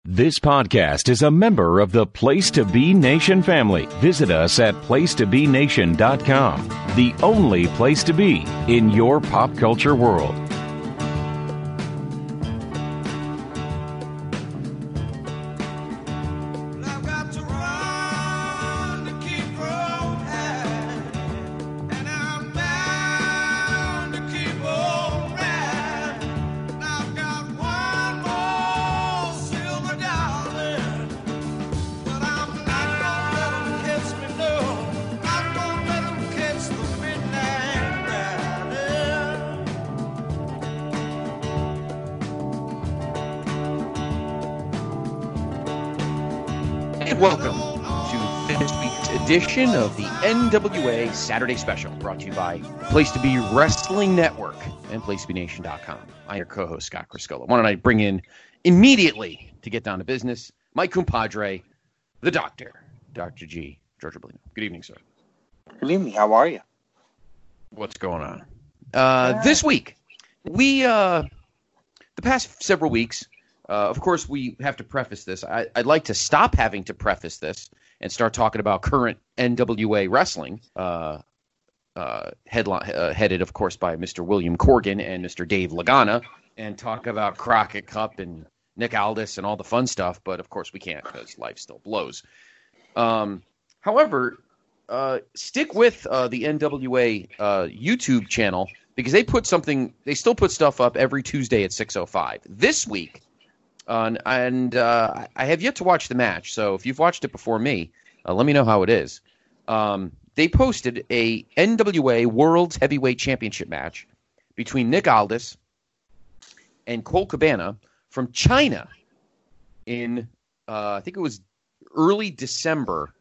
This podcast is a member of the Place to Be Nation family. Visit us at placetobenation.com, the only place to be in your pop culture world. Welcome to this week's edition of the NWA Saturday Special, brought to you by Place to Be Wrestling Network and PlaceToBeNation.com. I'm your co-host, Scott Criscola. Why don't I bring in immediately, to get down to business, my compadre, the doctor, Dr. G. George Oblino. Good evening, sir. Good evening. How are you? What's going on? This week, the past several weeks, of course, we have to preface this. I'd like to stop having to preface this and start talking about current NWA wrestling, headed, of course, by Mr. William Corgan and Mr. Dave Lagana, and talk about Crockett Cup and Nick Aldis and all the fun stuff. But, of course, we can't because life still blows. However, stick with the NWA YouTube channel because they still put stuff up every Tuesday at 6:05. This week, I have yet to watch the match, so if you've watched it before me, let me know how it is. They posted a NWA World's Heavyweight Championship match between Nick Aldis and Colt Cabana from China in, I think it was early December,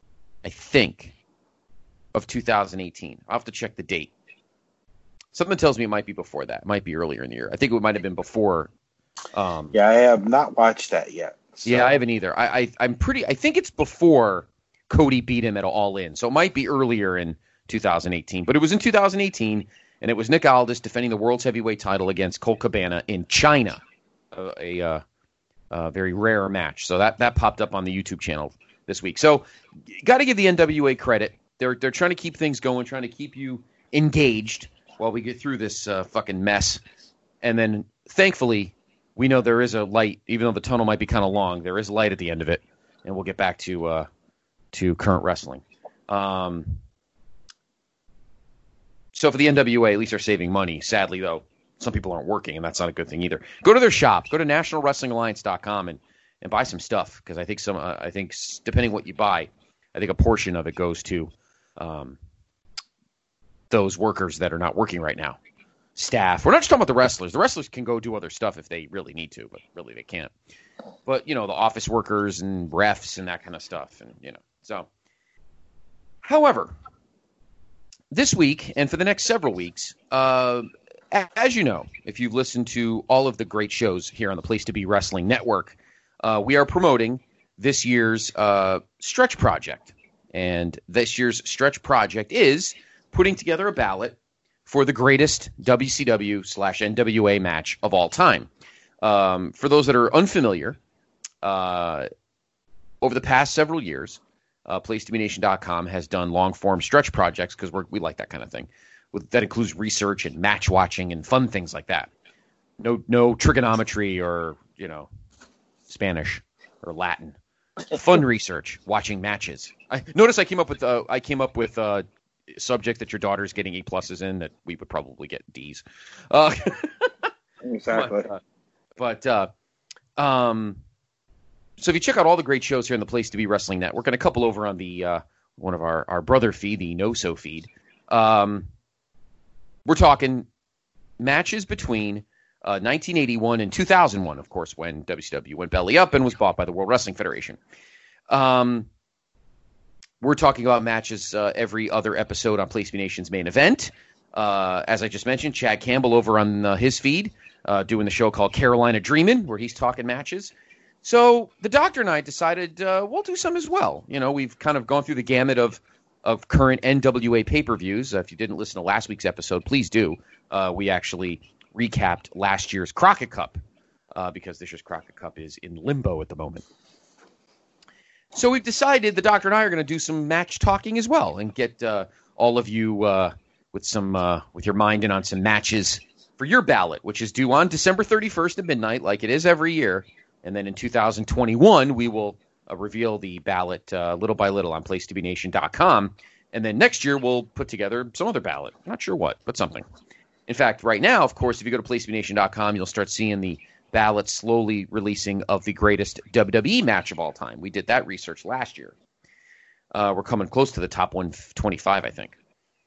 of 2018. I'll have to check the date. Something tells me it might be before that. It might be earlier in the year. I think it might have been before. I have not watched that yet. So. Yeah, I haven't either. I think it's before Cody beat him at All In, so it might be earlier in 2018. But it was in 2018, and it was Nick Aldis defending the World's Heavyweight title against Colt Cabana in China, a very rare match. So that popped up on the YouTube channel this week. So got to give the NWA credit. They're trying to keep things going, trying to keep you engaged while we get through this fucking mess. And then, thankfully, we know there is a light, even though the tunnel might be kind of long. There is light at the end of it, and we'll get back to current wrestling. So for the NWA, at least they're saving money. Sadly, though, some people aren't working, and that's not a good thing either. Go to their shop. Go to NationalWrestlingAlliance.com and buy some stuff because I think depending what you buy, I think a portion of it goes to those workers that are not working right now. Staff. We're not just talking about the wrestlers. The wrestlers can go do other stuff if they really need to, but really they can't. But, the office workers and refs and that kind of stuff. And, so. However, this week and for the next several weeks, as you know, if you've listened to all of the great shows here on the Place to Be Wrestling Network, we are promoting this year's stretch project. And this year's stretch project is putting together a ballot for the greatest WCW/NWA match of all time. For those that are unfamiliar, over the past several years, PlaceToBeNation.com has done long-form stretch projects because we like that kind of thing. That includes research and match watching and fun things like that. No trigonometry or Spanish or Latin. Fun research, watching matches. Notice I came up with subject that your daughter's getting A+ in that we would probably get D's. Exactly. So if you check out all the great shows here on the Place to Be Wrestling Network and a couple over on the one of our brother feed, the No-So feed, we're talking matches between 1981 and 2001, of course, when WCW went belly up and was bought by the World Wrestling Federation. We're talking about matches every other episode on Place to Be Nation's Main Event. As I just mentioned, Chad Campbell over on his feed doing the show called Carolina Dreamin', where he's talking matches. So the doctor and I decided we'll do some as well. We've kind of gone through the gamut of current NWA pay-per-views. If you didn't listen to last week's episode, please do. We actually recapped last year's Crockett Cup because this year's Crockett Cup is in limbo at the moment. So we've decided the doctor and I are going to do some match talking as well and get all of you with your mind in on some matches for your ballot, which is due on December 31st at midnight, like it is every year. And then in 2021, we will reveal the ballot little by little on PlaceToBeNation.com. And then next year, we'll put together some other ballot. I'm not sure what, but something. In fact, right now, of course, if you go to PlaceToBeNation.com, you'll start seeing the ballot slowly releasing of the greatest WWE match of all time. We did that research last year. We're coming close to the top 125, I think.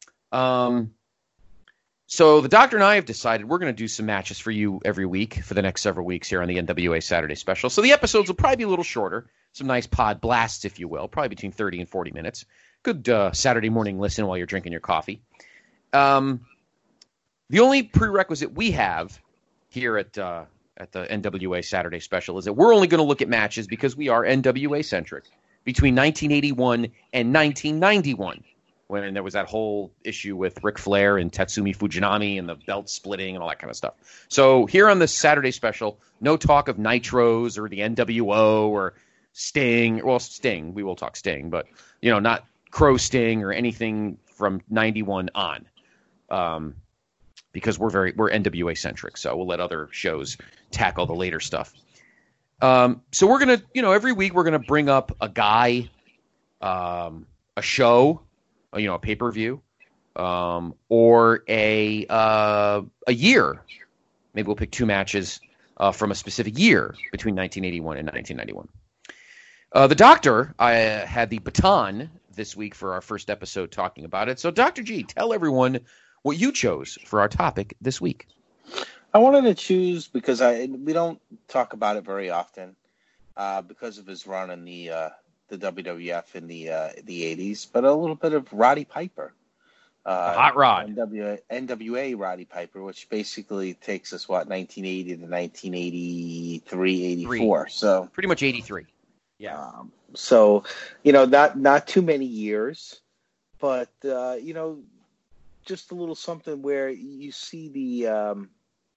So the doctor and I have decided we're going to do some matches for you every week for the next several weeks here on the NWA Saturday Special. So the episodes will probably be a little shorter, some nice pod blasts, if you will, probably between 30 and 40 minutes. Good Saturday morning listen while you're drinking your coffee. The only prerequisite we have here at the NWA Saturday Special is that we're only going to look at matches because we are NWA-centric between 1981 and 1991. When there was that whole issue with Ric Flair and Tatsumi Fujinami and the belt splitting and all that kind of stuff. So here on the Saturday Special, no talk of Nitros or the NWO or Sting. Well, Sting, we will talk Sting, but not Crow Sting or anything from 91 on, because we're NWA centric. So we'll let other shows tackle the later stuff. So we're gonna, every week we're gonna bring up a guy, a show, a pay-per-view, or a year. Maybe we'll pick two matches from a specific year between 1981 and 1991. The doctor, I had the baton this week for our first episode talking about it. So, Dr. G, tell everyone what you chose for our topic this week. I wanted to choose because we don't talk about it very often because of his run in the WWF in the 80s, but a little bit of Roddy Piper. Hot Rod. NWA Roddy Piper, which basically takes us, 1980 to 1983, 84. So pretty much 83. Yeah. So, not too many years, but, just a little something where you see the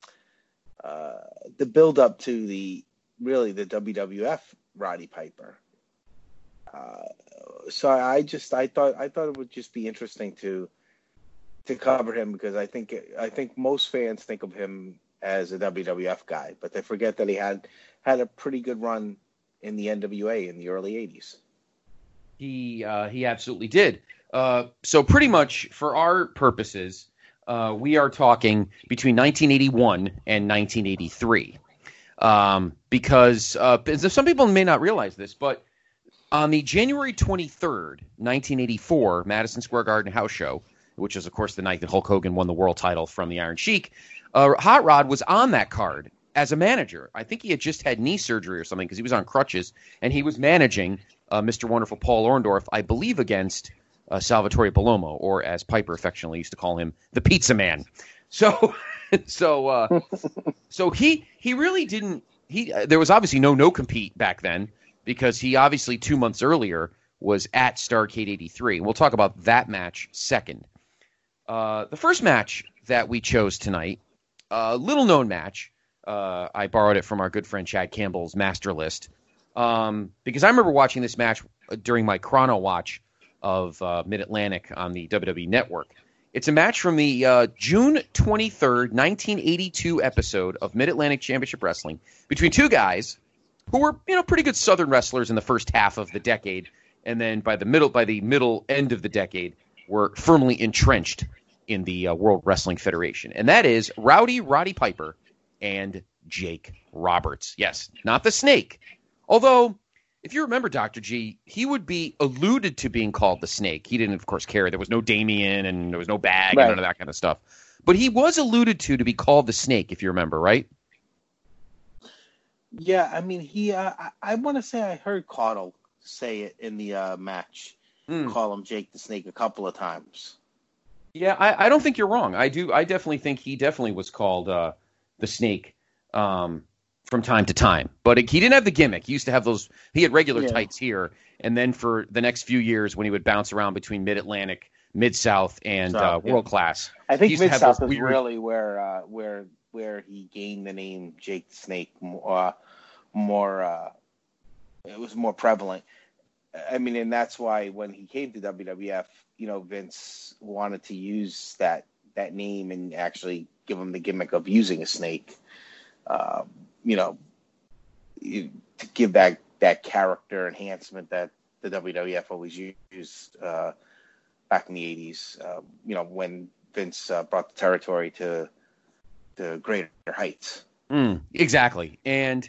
build up to the WWF Roddy Piper. So I thought it would just be interesting to cover him because I think most fans think of him as a WWF guy, but they forget that he had a pretty good run in the NWA in the early 80s. He absolutely did. So pretty much for our purposes, we are talking between 1981 and 1983. Because some people may not realize this, but on the January 23rd, 1984 Madison Square Garden house show, which is, of course, the night that Hulk Hogan won the world title from the Iron Sheik, Hot Rod was on that card as a manager. I think he had just had knee surgery or something because he was on crutches, and he was managing Mr. Wonderful Paul Orndorff, I believe, against Salvatore Palomo, or as Piper affectionately used to call him, the Pizza Man. So he really didn't. There was obviously no compete back then because he obviously 2 months earlier was at Starrcade 83. We'll talk about that match second. The first match that we chose tonight, a little-known match. I borrowed it from our good friend Chad Campbell's Master List because I remember watching this match during my chrono watch of Mid-Atlantic on the WWE Network. It's a match from the June 23rd, 1982 episode of Mid-Atlantic Championship Wrestling between two guys who were, pretty good Southern wrestlers in the first half of the decade, and then by the middle end of the decade, were firmly entrenched in the World Wrestling Federation. And that is Roddy Piper and Jake Roberts. Yes, not the Snake. Although, if you remember, Dr. G, he would be alluded to being called the Snake. He didn't, of course, care. There was no Damien and there was no Bag and none of that kind of stuff. But he was alluded to be called the Snake, if you remember, right? Yeah, I mean, I want to say I heard Caudle say it in the match, call him Jake the Snake a couple of times. Yeah, I don't think you're wrong. I definitely think he definitely was called the Snake from time to time. But he didn't have the gimmick. He used to have those. He had regular tights here, and then for the next few years, when he would bounce around between Mid-Atlantic, Mid-South, and World Class, I think Mid-South is really where where he gained the name Jake the Snake it was more prevalent. I mean, and that's why when he came to WWF, Vince wanted to use that name and actually give him the gimmick of using a snake, to give that character enhancement that the WWF always used back in the 80s, when Vince brought the territory to greater heights. Exactly. And,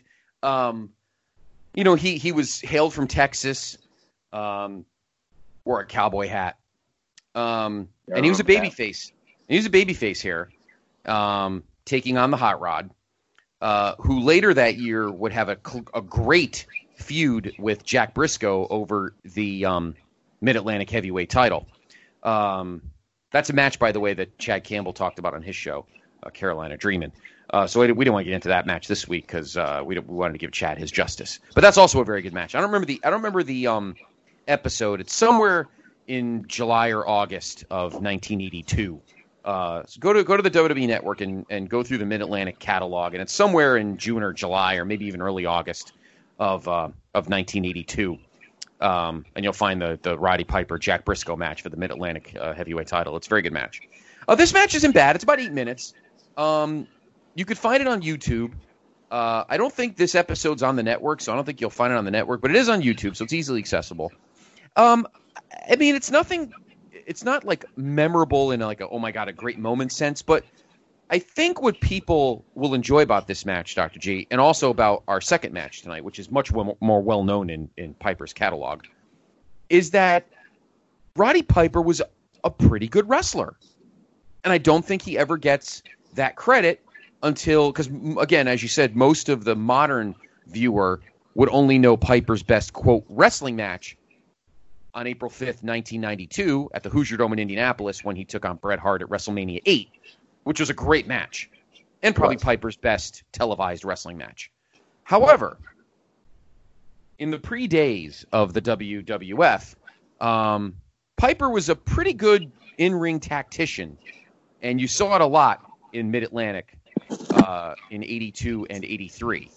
he was hailed from Texas, wore a cowboy hat, and he was a babyface. He was a babyface here, taking on the Hot Rod, who later that year would have a great feud with Jack Briscoe over the Mid-Atlantic Heavyweight title. That's a match, by the way, that Chad Campbell talked about on his show, Carolina Dreamin'. So we didn't want to get into that match this week because we wanted to give Chad his justice. But that's also a very good match. I don't remember the episode. It's somewhere in July or August of 1982. So go to the WWE Network and go through the Mid-Atlantic catalog, and it's somewhere in June or July or maybe even early August of 1982. And you'll find the Roddy Piper Jack Briscoe match for the Mid-Atlantic heavyweight title. It's a very good match. This match isn't bad. It's about 8 minutes. You could find it on YouTube. I don't think this episode's on the network, so I don't think you'll find it on the network, but it is on YouTube, so it's easily accessible. I mean, it's not like memorable in like oh my God, a great moment sense, but I think what people will enjoy about this match, Dr. G, and also about our second match tonight, which is much more well-known in Piper's catalog, is that Roddy Piper was a pretty good wrestler. And I don't think he ever gets that credit until, because again, as you said, most of the modern viewer would only know Piper's best, quote, wrestling match on April 5th, 1992 at the Hoosier Dome in Indianapolis when he took on Bret Hart at WrestleMania 8, which was a great match and probably Piper's best televised wrestling match. However, in the pre-days of the WWF, Piper was a pretty good in-ring tactician, and you saw it a lot in Mid-Atlantic in 82 and 83.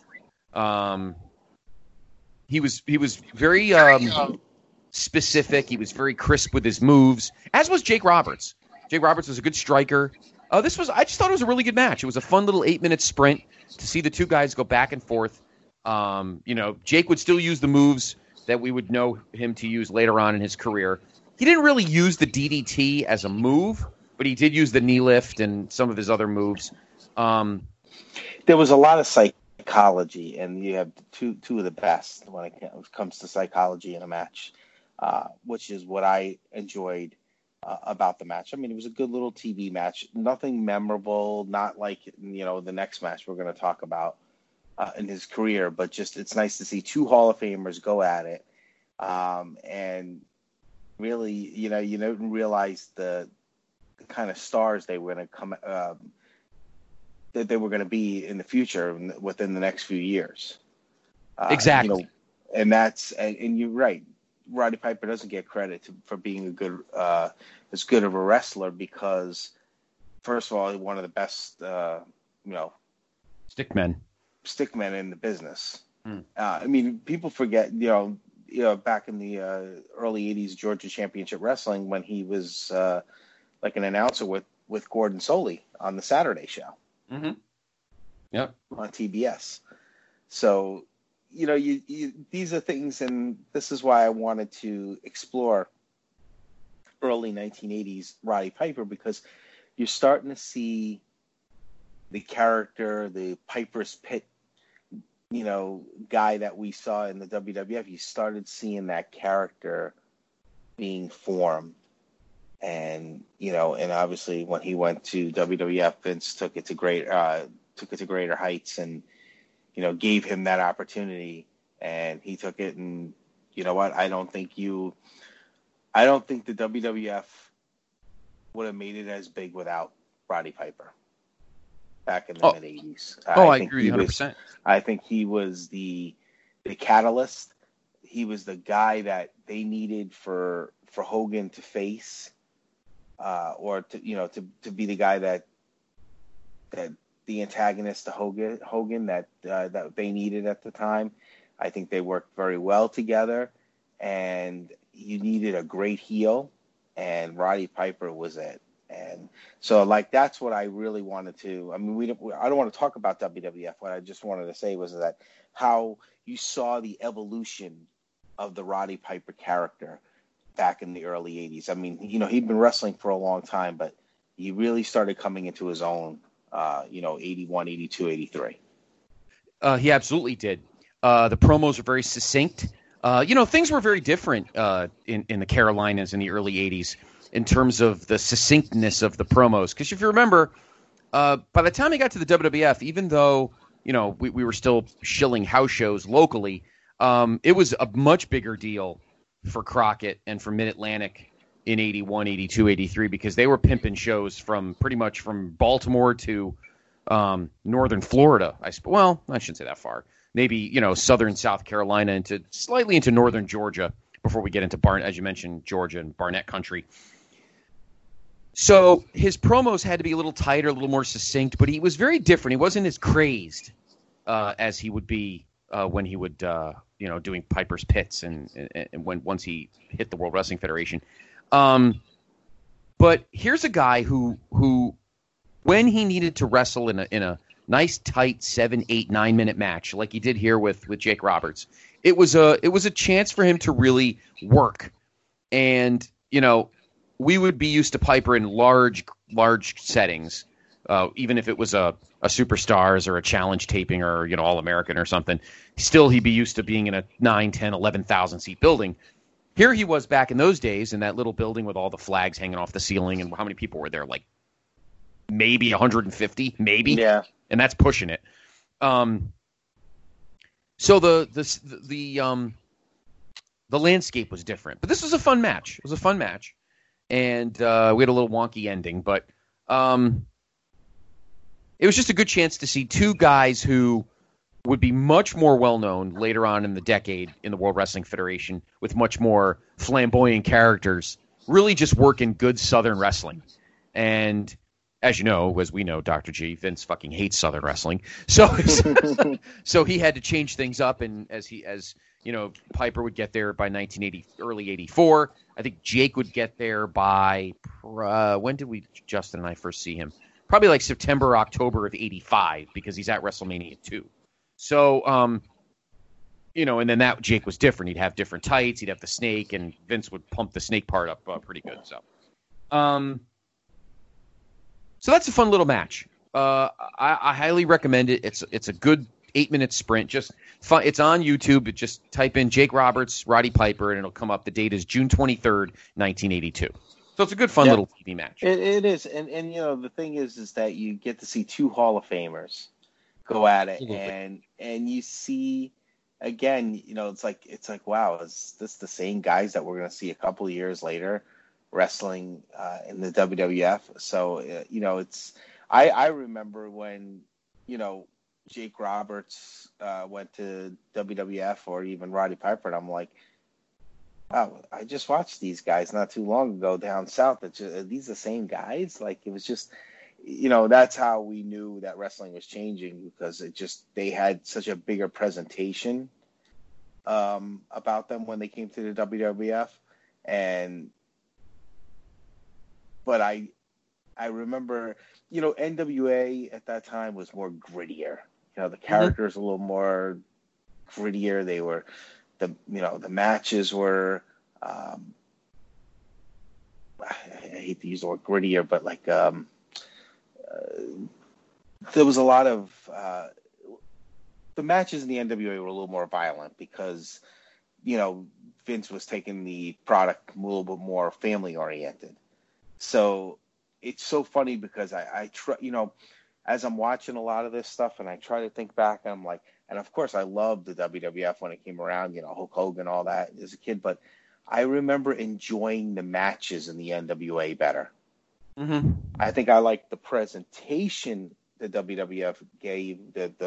He was very specific. He was very crisp with his moves, as was Jake Roberts. Jake Roberts was a good striker. I just thought it was a really good match. It was a fun little 8-minute sprint to see the two guys go back and forth. Jake would still use the moves that we would know him to use later on in his career. He didn't really use the DDT as a move, but he did use the knee lift and some of his other moves. There was a lot of psychology, and you have two of the best when it comes to psychology in a match, which is what I enjoyed about the match. I mean, it was a good little TV match, nothing memorable, not like the next match we're going to talk about in his career, but just it's nice to see two Hall of Famers go at it, and really, you didn't realize the kind of stars they were going to come that they were going to be in the future within the next few years. Exactly. And you're right. Roddy Piper doesn't get credit for being as good of a wrestler because, first of all, he's one of the best, stickmen in the business. I mean, people forget, back in the early 80s Georgia Championship Wrestling when he was like an announcer with Gordon Soley on the Saturday show. Mm-hmm. Yep. On TBS. So, these are things, and this is why I wanted to explore early 1980s Roddy Piper, because you're starting to see the character, the Piper's Pit, guy that we saw in the WWF. You started seeing that character being formed. And, and obviously when he went to WWF, Vince took it to greater heights and, gave him that opportunity, and he took it. And you know what? I don't think the WWF would have made it as big without Roddy Piper back in the mid 80s. I agree 100%. I think he was the catalyst. He was the guy that they needed for Hogan to face, or to be the guy that the antagonist to Hogan that they needed at the time. I think they worked very well together, and you needed a great heel, and Roddy Piper was it. And so, like, that's what I really wanted to. I mean, I don't want to talk about WWF. What I just wanted to say was that how you saw the evolution of the Roddy Piper character back in the early 80s. I mean, he'd been wrestling for a long time, but he really started coming into his own, 81, 82, 83. He absolutely did. The promos were very succinct. Things were very different in the Carolinas in the early 80s in terms of the succinctness of the promos. Because if you remember, by the time he got to the WWF, even though, we were still shilling house shows locally, it was a much bigger deal for Crockett and for Mid-Atlantic in 81, 82, 83, because they were pimping shows pretty much from Baltimore to northern Florida. Well, I shouldn't say that far. Maybe, southern South Carolina slightly into northern Georgia before we get into as you mentioned, Georgia and Barnett country. So his promos had to be a little tighter, a little more succinct, but he was very different. He wasn't as crazed as he would be when he would, doing Piper's Pits and once he hit the World Wrestling Federation. But here's a guy who when he needed to wrestle in a nice tight 7, 8, 9 minute match like he did here with Jake Roberts, it was a chance for him to really work. And we would be used to Piper in large settings, even if it was a Superstars or a Challenge taping or All American or something. Still, he'd be used to being in a 9, 10, 11,000 seat building. Here he was back in those days in that little building with all the flags hanging off the ceiling, and how many people were there? Like maybe 150, maybe. Yeah, and that's pushing it. So the landscape was different, but this was a fun match. It was a fun match, and we had a little wonky ending, but it was just a good chance to see two guys who would be much more well-known later on in the decade in the World Wrestling Federation with much more flamboyant characters, really just working good Southern wrestling. And as you know, as we know, Dr. G, Vince fucking hates Southern wrestling. So he had to change things up, and as Piper would get there by 1980, early 84. I think Jake would get there by, when did Justin and I first see him? Probably like September or October of 85, because he's at WrestleMania 2. So, and then that Jake was different. He'd have different tights. He'd have the snake, and Vince would pump the snake part up pretty good. So that's a fun little match. I highly recommend it. It's a good 8-minute sprint. Just fun. It's on YouTube. Just type in Jake Roberts, Roddy Piper, and it'll come up. The date is June 23rd, 1982. So it's a good, fun little TV match. It is, and the thing is that you get to see two Hall of Famers go at it, and you see again, it's like wow, is this the same guys that we're going to see a couple of years later wrestling in the WWF? So I remember when Jake Roberts went to WWF, or even Roddy Piper, and I'm like, wow, I just watched these guys not too long ago down south. Are these the same guys? Like, it was just, that's how we knew that wrestling was changing, because they had such a bigger presentation about them when they came to the WWF. But I remember, NWA at that time was more grittier. The characters a little more grittier. They were, the matches were, I hate to use the word grittier, but like, there was a lot of, the matches in the NWA were a little more violent because, Vince was taking the product a little bit more family oriented. So it's so funny because I try, as I'm watching a lot of this stuff and I try to think back, I'm like, and of course I loved the WWF when it came around, Hulk Hogan, all that as a kid, but I remember enjoying the matches in the NWA better. Mm-hmm. I think I liked the presentation the WWF gave,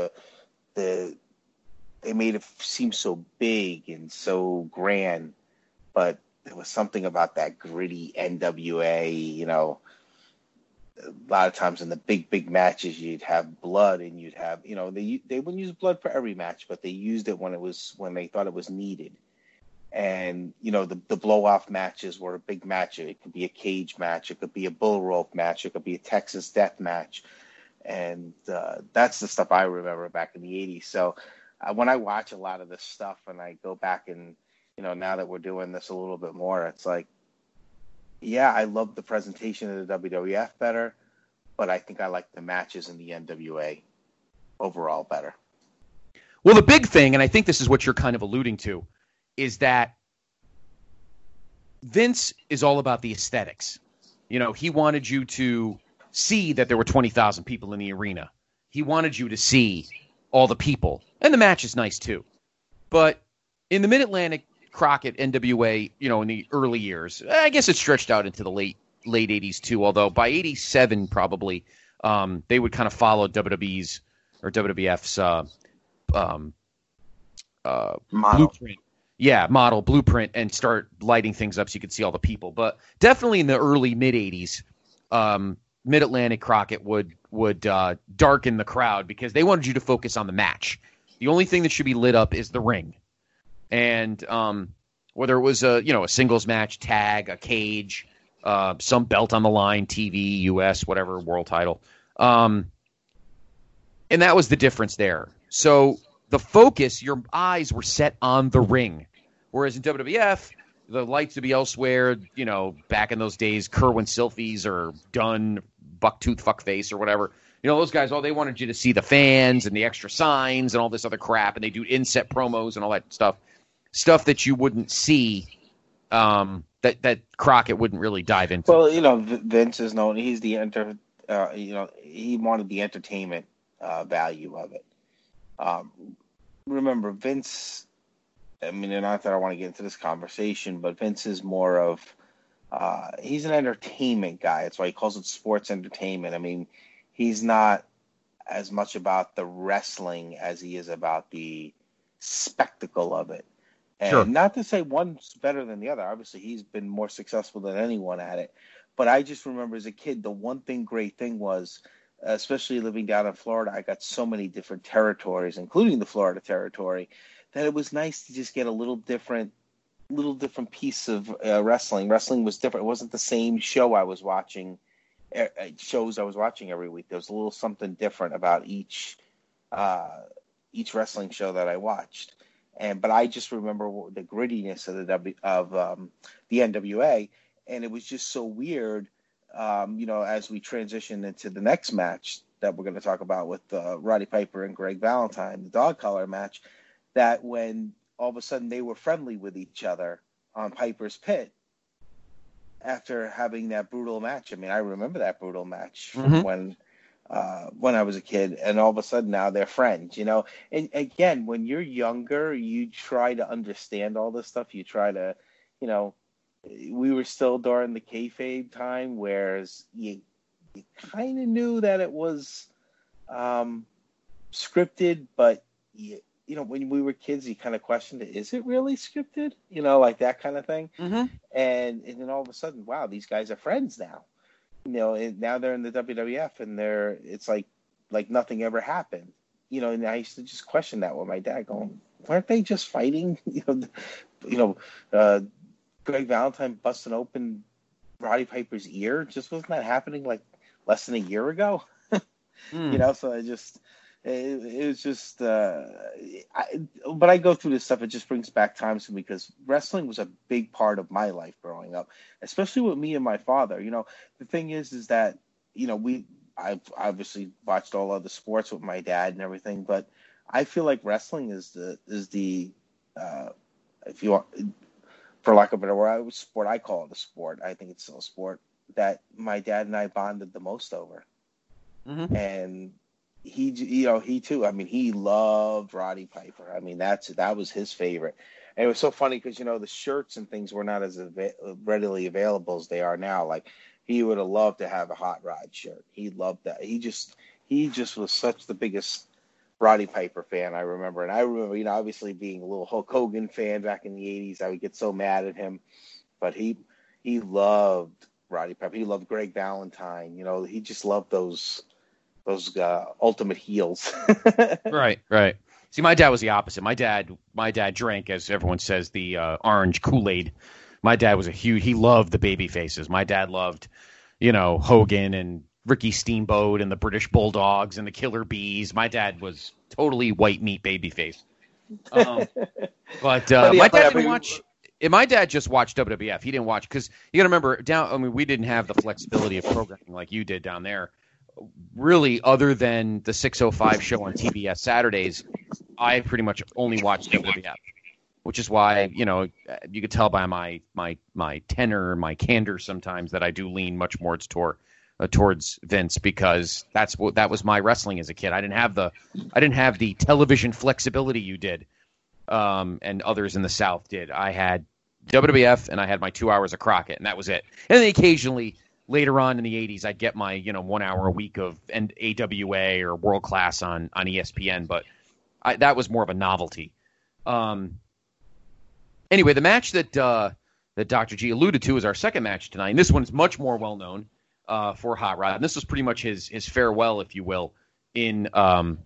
they made it seem so big and so grand, but there was something about that gritty NWA, a lot of times in the big matches, you'd have blood, and you'd have, they wouldn't use blood for every match, but they used it when they thought it was needed. And the blow off matches were a big match. It could be a cage match, it could be a bull rope match, it could be a Texas death match, and that's the stuff I remember back in the '80s. So when I watch a lot of this stuff, and I go back and now that we're doing this a little bit more, it's like, yeah, I love the presentation of the WWF better, but I think I like the matches in the NWA overall better. Well, the big thing, and I think this is what you're kind of alluding to, is that Vince is all about the aesthetics. He wanted you to see that there were 20,000 people in the arena. He wanted you to see all the people. And the match is nice too. But in the Mid-Atlantic Crockett NWA, in the early years, I guess it stretched out into the late 80s too, although by 87 probably they would kind of follow WWE's or WWF's blueprint. Yeah, model blueprint, and start lighting things up so you could see all the people. But definitely in the early mid-'80s, Mid-Atlantic Crockett would darken the crowd because they wanted you to focus on the match. The only thing that should be lit up is the ring. And whether it was a singles match, tag, a cage, some belt on the line, TV, US, whatever, world title. And that was the difference there. So the focus, your eyes were set on the ring. Whereas in WWF, the lights would be elsewhere. Back in those days, Kerwin Silfies or Dunn, Bucktooth Fuckface or whatever. Those guys, they wanted you to see the fans and the extra signs and all this other crap. And they do inset promos and all that stuff. Stuff that you wouldn't see, that Crockett wouldn't really dive into. Well, Vince is known. He's the he wanted the entertainment value of it. Remember, Vince, and not that I want to get into this conversation, but Vince is more of, he's an entertainment guy. That's why he calls it sports entertainment. He's not as much about the wrestling as he is about the spectacle of it. And sure. Not to say one's better than the other. Obviously, he's been more successful than anyone at it. But I just remember as a kid, the one great thing was, especially living down in Florida, I got so many different territories, including the Florida territory, that it was nice to just get a little different piece of wrestling. Wrestling was different. It wasn't the same show I was watching, shows I was watching every week. There was a little something different about each wrestling show that I watched. But I just remember the grittiness of the NWA, and it was just so weird. As we transition into the next match that we're going to talk about with Roddy Piper and Greg Valentine, the dog collar match, that when all of a sudden they were friendly with each other on Piper's Pit after having that brutal match. I remember that brutal match from when I was a kid, and all of a sudden now they're friends, And again, when you're younger, you try to understand all this stuff. You try to, we were still during the kayfabe time, whereas you kind of knew that it was scripted, but when we were kids, you kind of questioned it. Is it really scripted? Like that kind of thing. Mm-hmm. And then all of a sudden, wow, these guys are friends now. And now they're in the WWF, and it's like nothing ever happened. And I used to just question that with my dad, going, weren't they just fighting? Greg Valentine busting open Roddy Piper's ear, just wasn't that happening like less than a year ago? So I just, it was just, but I go through this stuff. It just brings back times to me because wrestling was a big part of my life growing up, especially with me and my father. The thing is that, I've obviously watched all other sports with my dad and everything, but I feel like wrestling is the if you want, for lack of a better word, sport. I call it a sport. I think it's still a sport that my dad and I bonded the most over. Mm-hmm. And he too. He loved Roddy Piper. That was his favorite. And it was so funny because the shirts and things were not as readily available as they are now. Like, he would have loved to have a Hot Rod shirt. He loved that. He just was such the biggest Roddy Piper fan, I remember. And I remember, obviously being a little Hulk Hogan fan back in the 80s, I would get so mad at him. But he loved Roddy Piper. He loved Greg Valentine. You know, he just loved those ultimate heels. Right. See, my dad was the opposite. My dad drank, as everyone says, the orange Kool-Aid. My dad was he loved the baby faces. My dad loved, Hogan and Ricky Steamboat and the British Bulldogs and the Killer Bees. My dad was totally white meat baby face. But my dad didn't watch. My dad just watched WWF. He didn't watch because you got to remember we didn't have the flexibility of programming like you did down there. Really, other than the 6:05 show on TBS Saturdays, I pretty much only watched WWF, which is why you could tell by my tenor, my candor sometimes that I do lean much more towards Vince, because that was my wrestling as a kid. I didn't have the television flexibility you did, and others in the South did. I had WWF and I had my 2 hours of Crockett, and that was it. And then occasionally, later on in the 80s, I'd get my 1 hour a week of AWA or World Class on ESPN, but that was more of a novelty. Anyway, the match that Dr. G alluded to is our second match tonight, and this one is much more well known for Hot Rod, and this was pretty much his farewell, if you will, in the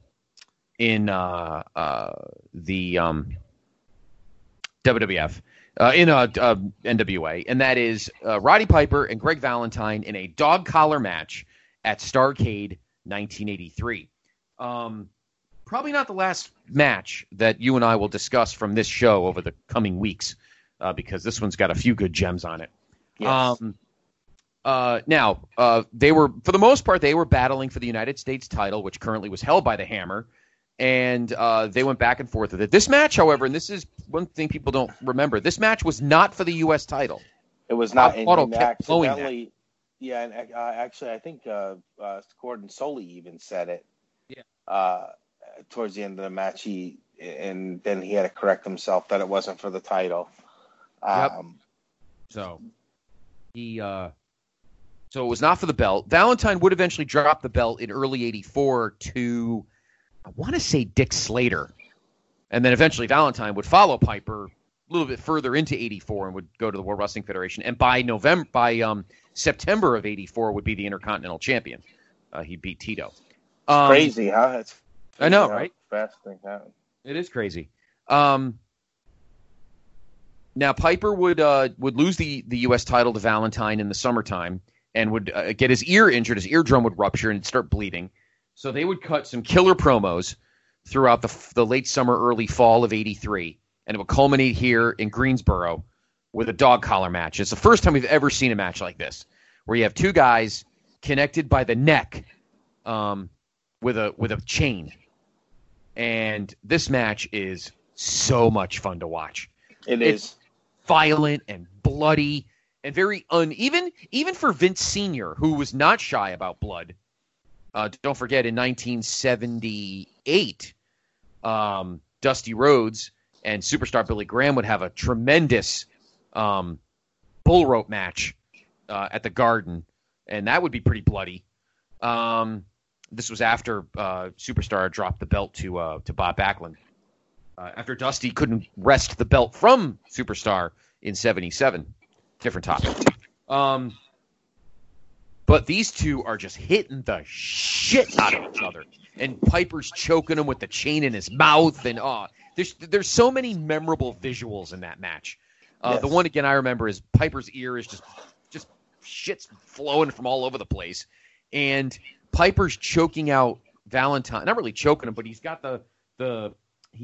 WWF. In NWA, and that is Roddy Piper and Greg Valentine in a dog collar match at Starrcade 1983. Probably not the last match that you and I will discuss from this show over the coming weeks, because this one's got a few good gems on it. Yes. Now, they were, for the most part, they were battling for the United States title, which currently was held by the Hammer. And they went back and forth with it. This match, however, and this is one thing people don't remember, this match was not for the U.S. title. It was not. Otto kept blowing that. Yeah, and actually, I think Gordon Soley even said it. Yeah. Towards the end of the match, and then he had to correct himself that it wasn't for the title. Yep. So it was not for the belt. Valentine would eventually drop the belt in early '84 to, I want to say, Dick Slater. And then eventually Valentine would follow Piper a little bit further into '84 and would go to the World Wrestling Federation. And by September of '84 would be the Intercontinental Champion. He beat Tito. Crazy, huh? It's I know, right? Fast thing happened. It is crazy. Now Piper would lose the U.S. title to Valentine in the summertime and would get his ear injured. His eardrum would rupture and start bleeding. So they would cut some killer promos throughout the late summer, early fall of '83, and it would culminate here in Greensboro with a dog collar match. It's the first time we've ever seen a match like this, where you have two guys connected by the neck with a chain. And this match is so much fun to watch. It's violent and bloody and very uneven, even for Vince Sr., who was not shy about blood. Don't forget, in 1978, Dusty Rhodes and superstar Billy Graham would have a tremendous bull rope match at the Garden, and that would be pretty bloody. This was after Superstar dropped the belt to Bob Backlund. After Dusty couldn't wrest the belt from Superstar in '77. Different topic. But these two are just hitting the shit out of each other. And Piper's choking him with the chain in his mouth. And there's so many memorable visuals in that match. Yes. The one, again, I remember is Piper's ear is just shit's flowing from all over the place. And Piper's choking out Valentine. Not really choking him, but he's got the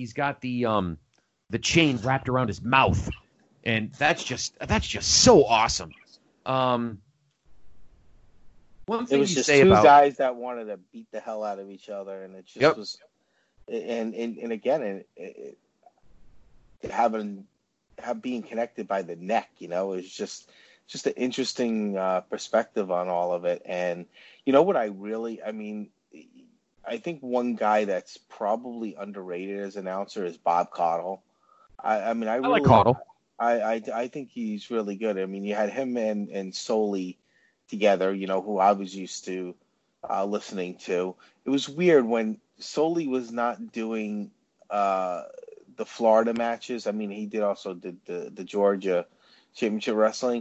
chain wrapped around his mouth. And that's just so awesome. One thing it was you just say two about guys that wanted to beat the hell out of each other, and it just was. And again, being connected by the neck, is just an interesting perspective on all of it. And what I think one guy that's probably underrated as an announcer is Bob Caudle. I like Caudle. I think he's really good. I mean, you had him and Soley together, who I was used to listening to. It was weird when Soley was not doing the Florida matches. I mean, he did the Georgia Championship Wrestling.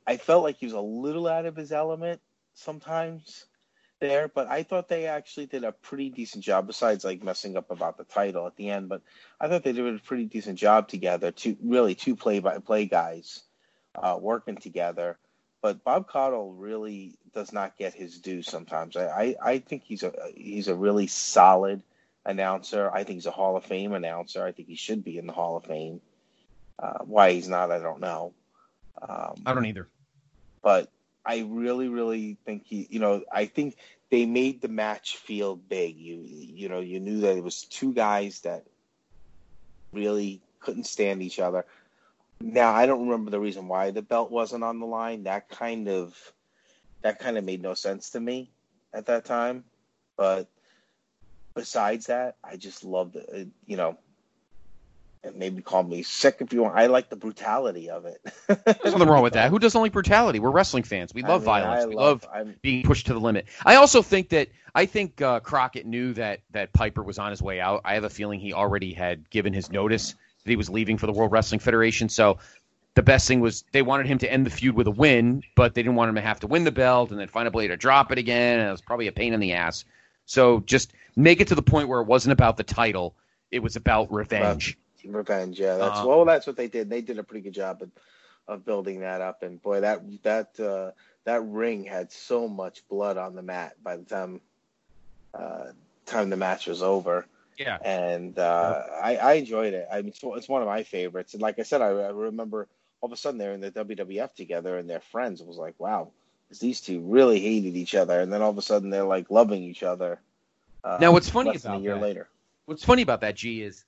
I felt like he was a little out of his element sometimes there, but I thought they actually did a pretty decent job, besides like messing up about the title at the end. But I thought they did a pretty decent job together, two play-by-play guys working together. But Bob Caudle really does not get his due sometimes. I think he's a really solid announcer. I think he's a Hall of Fame announcer. I think he should be in the Hall of Fame. Why he's not, I don't know. I don't either. But I really, really think I think they made the match feel big. You knew that it was two guys that really couldn't stand each other. Now, I don't remember the reason why the belt wasn't on the line. That kind of made no sense to me at that time. But besides that, I just loved it. And maybe call me sick if you want. I like the brutality of it. There's nothing wrong with that. Who doesn't like brutality? We're wrestling fans. We love violence. We love being pushed to the limit. I also think Crockett knew that Piper was on his way out. I have a feeling he already had given his notice that he was leaving for the World Wrestling Federation. So the best thing was they wanted him to end the feud with a win, but they didn't want him to have to win the belt and then find a way to drop it again. And it was probably a pain in the ass. So just make it to the point where it wasn't about the title. It was about revenge. Revenge, yeah. That's what they did. They did a pretty good job of building that up. And boy, that ring had so much blood on the mat by the time the match was over. Yeah. And I enjoyed it. I mean, it's one of my favorites. And like I said, I remember all of a sudden they're in the WWF together and they're friends. It was like, wow, these two really hated each other, and then all of a sudden they're like loving each other. Now, what's funny about a year later? What's funny about that, G, is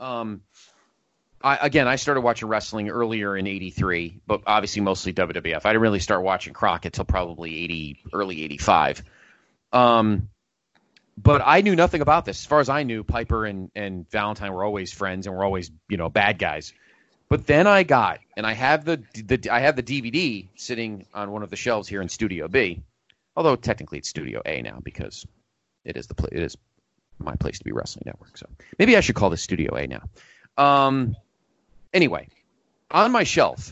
I started watching wrestling earlier in '83, but obviously mostly WWF. I didn't really start watching Crockett till probably early '85. But I knew nothing about this. As far as I knew, Piper and Valentine were always friends and were always, bad guys. But then I have the DVD sitting on one of the shelves here in Studio B, although technically it's Studio A now because it is my place to be wrestling network. So maybe I should call this Studio A now. Anyway, on my shelf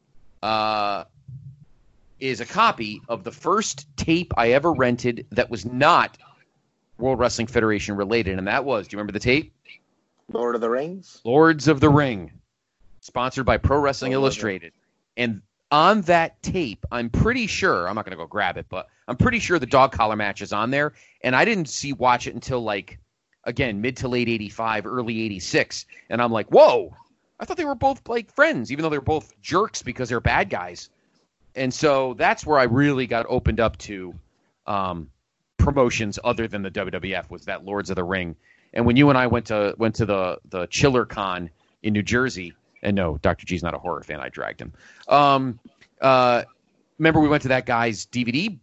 is a copy of the first tape I ever rented that was not World Wrestling Federation related, and that was, do you remember the tape? Lord of the Rings? Lords of the Ring, sponsored by Pro Wrestling Illustrated. And on that tape, I'm pretty sure, I'm not going to go grab it, but I'm pretty sure the dog collar match is on there, and I didn't watch it until, mid to late 85, early 86, and I'm like, whoa, I thought they were both, friends, even though they're both jerks because they're bad guys. And so that's where I really got opened up to promotions other than the WWF, was that Lords of the Ring. And when you and I went to the Chiller Con in New Jersey, and no, Dr. G's not a horror fan, I dragged him. Remember we went to that guy's DVD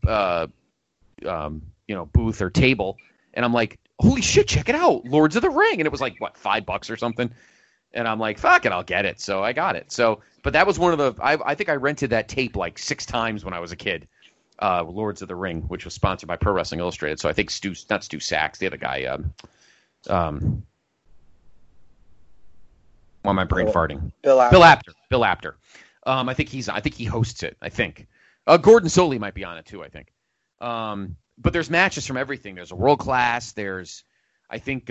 booth or table, and I'm like, holy shit, check it out, Lords of the Ring. And it was like, what, $5 or something? And I'm like, fuck it, I'll get it. So I got it. So, but that was one of the, I think I rented that tape 6 times when I was a kid. Lords of the Ring, which was sponsored by Pro Wrestling Illustrated. So I think not Stu Sachs, the other guy. Why am I brain farting? Bill Apter. Bill Apter. I think he hosts it. I think Gordon Soley might be on it too. I think. But there's matches from everything. There's a World Class. There's, I think,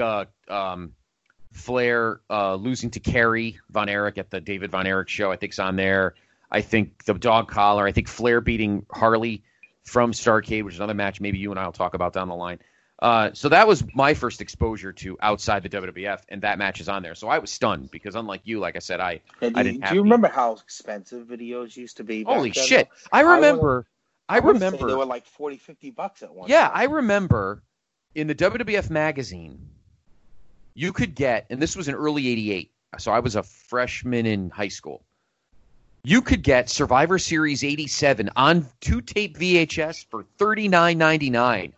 Flair losing to Kerry Von Erich at the David Von Erich show. I think's on there. I think the dog collar. I think Flair beating Harley from Starrcade, which is another match maybe you and I will talk about down the line. So that was my first exposure to outside the WWF, and that match is on there. So I was stunned because, unlike you, like I said, I didn't have. Do you remember how expensive videos used to be? Holy shit! I remember. They were like $40, $50 at one. Yeah, time. I remember in the WWF magazine, you could get, and this was in early '88, so I was a freshman in high school. You could get Survivor Series 87 on 2-tape VHS for $39.99.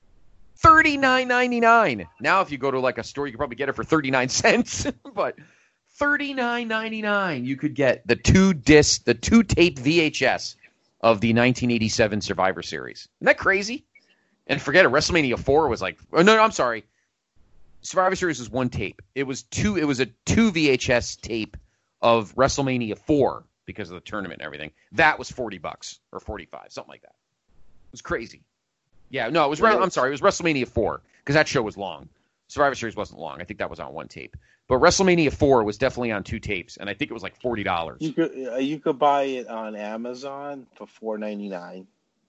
$39.99. Now, if you go to a store, you could probably get it for 39 cents. But $39.99, you could get the 2-tape VHS of the 1987 Survivor Series. Isn't that crazy? And forget it, WrestleMania 4 was no, I'm sorry. Survivor Series was 1 tape. It was a 2 VHS tape of WrestleMania 4. because of the tournament and everything. That was $40 or $45, something like that. It was crazy. Yeah, no, it was. I'm sorry, it was WrestleMania 4 because that show was long. Survivor Series wasn't long. I think that was on one tape. But WrestleMania 4 was definitely on 2 tapes, and I think it was like $40. You could buy it on Amazon for $4.99.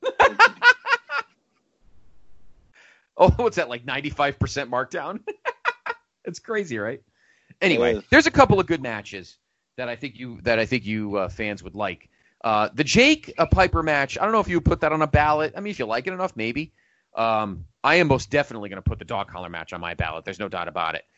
Oh, what's that, like 95% markdown? It's crazy, right? Anyway, there's a couple of good matches that I think you fans would like. The Jake Piper match, I don't know if you would put that on a ballot. I mean, if you like it enough, maybe. I am most definitely going to put the dog collar match on my ballot. There's no doubt about it.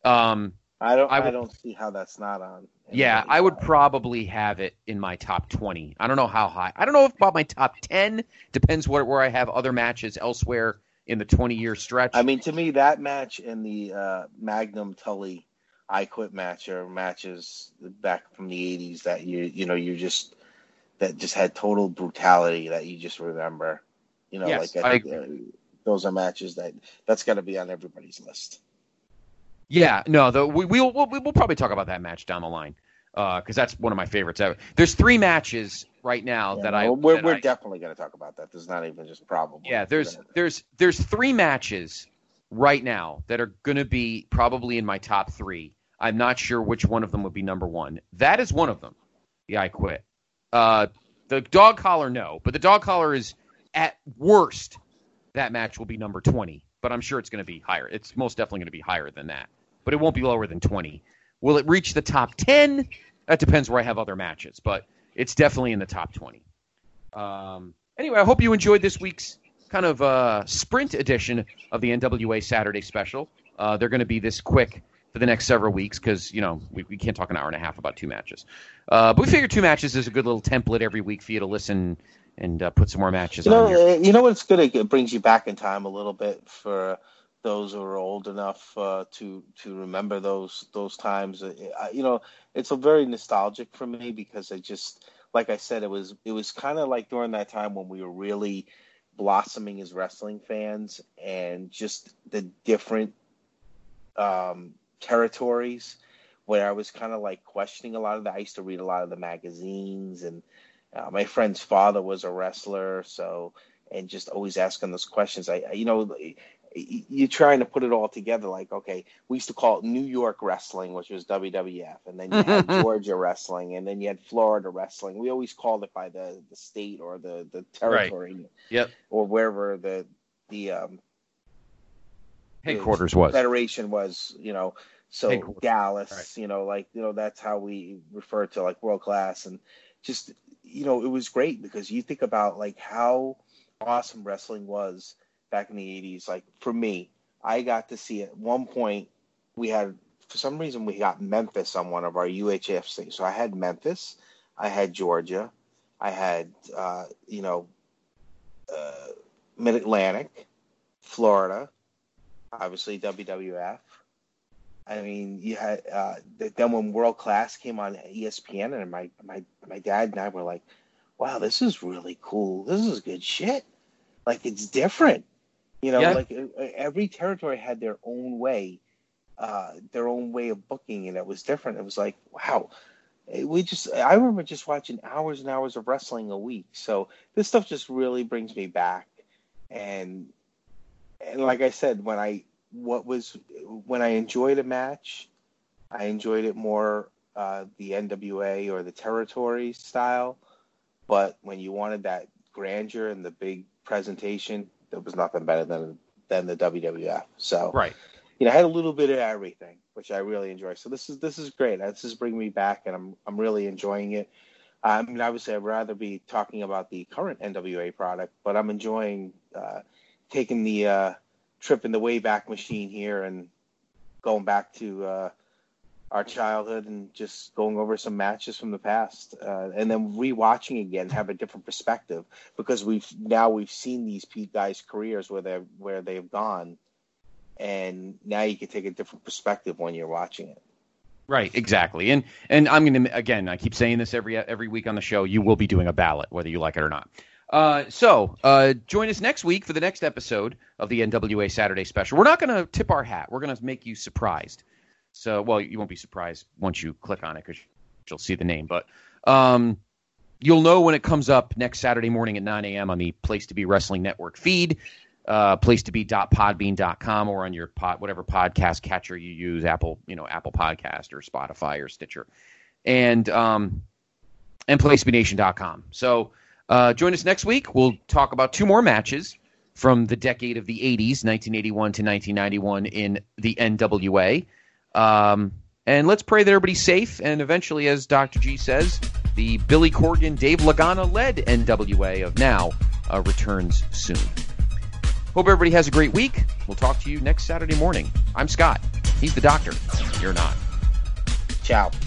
I don't see how that's not on. Yeah, I would probably have it in my top 20. I don't know how high. I don't know if about my top 10. Depends where I have other matches elsewhere in the 20-year stretch. I mean, to me, that match and the Magnum Tully I Quit match are matches back from the 80s that that just had total brutality that you just remember. Yes, those are matches that's got to be on everybody's list. Yeah, no, we'll probably talk about that match down the line because that's one of my favorites ever. There's 3 matches right now we're definitely going to talk about that. There's not even just probably. Yeah, there's 3 matches right now that are going to be probably in my top 3. I'm not sure which one of them would be number 1. That is one of them. Yeah, I Quit. The dog collar, no, but the dog collar is at worst. That match will be number 20, but I'm sure it's going to be higher. It's most definitely going to be higher than that, but it won't be lower than 20. Will it reach the top 10? That depends where I have other matches, but it's definitely in the top 20. Anyway, I hope you enjoyed this week's kind of sprint edition of the NWA Saturday Special. They're going to be this quick for the next several weeks because, we can't talk an hour and a half about 2 matches. But we figured 2 matches is a good little template every week for you to listen and put some more matches on here. You know what's good? It brings you back in time a little bit for those who are old enough to remember those times. It's a very nostalgic for me because it just, like I said, it was kind of like during that time when we were really blossoming as wrestling fans and just the different territories where I was kind of like questioning a lot of that. I used to read a lot of the magazines, and my friend's father was a wrestler, and just always asking those questions. You're trying to put it all together. Like, okay, we used to call it New York wrestling, which was WWF, and then you had Georgia wrestling, and then you had Florida wrestling. We always called it by the state or the territory, right. Yep, or wherever the headquarters was, federation was. So Dallas, right. That's how we refer to like World Class, and just it was great because you think about like how awesome wrestling was back in the 80s. Like for me, I got to see at one point for some reason we got Memphis on one of our UHF things. So I had Memphis, I had Georgia, I had Mid-Atlantic, Florida, obviously WWF. I mean, you had then when World Class came on ESPN, and my dad and I were like, "Wow, this is really cool. This is good shit. Like it's different." Like every territory had their own way of booking, and it was different. It was like, wow. I remember just watching hours and hours of wrestling a week. So this stuff just really brings me back. And like I said, when I enjoyed a match, I enjoyed it more the NWA or the territory style. But when you wanted that grandeur and the big presentation, there was nothing better than the WWF. So right. I had a little bit of everything, which I really enjoy. So this is great. This is bringing me back, and I'm really enjoying it. I mean, obviously, I'd rather be talking about the current NWA product, but I'm enjoying taking the trip in the Wayback Machine here and going back to our childhood and just going over some matches from the past, and then rewatching again, have a different perspective because we've seen these guys' careers where they've gone. And now you can take a different perspective when you're watching it. Right, exactly. And I'm going to, again, I keep saying this every week on the show, you will be doing a ballot, whether you like it or not. So join us next week for the next episode of the NWA Saturday Special. We're not going to tip our hat. We're going to make you surprised. So, well, you won't be surprised once you click on it because you'll see the name. But you'll know when it comes up next Saturday morning at 9 a.m. on the Place to Be Wrestling Network feed, placetobe.podbean.com, or on your whatever podcast catcher you use, Apple Podcast or Spotify or Stitcher, and placetobenation.com. So join us next week. We'll talk about 2 more matches from the decade of the 80s, 1981 to 1991 in the NWA. And let's pray that everybody's safe, and eventually, as Dr. G says, the Billy Corgan, Dave Lagana-led NWA of now returns soon. Hope everybody has a great week. We'll talk to you next Saturday morning. I'm Scott. He's the doctor. You're not. Ciao.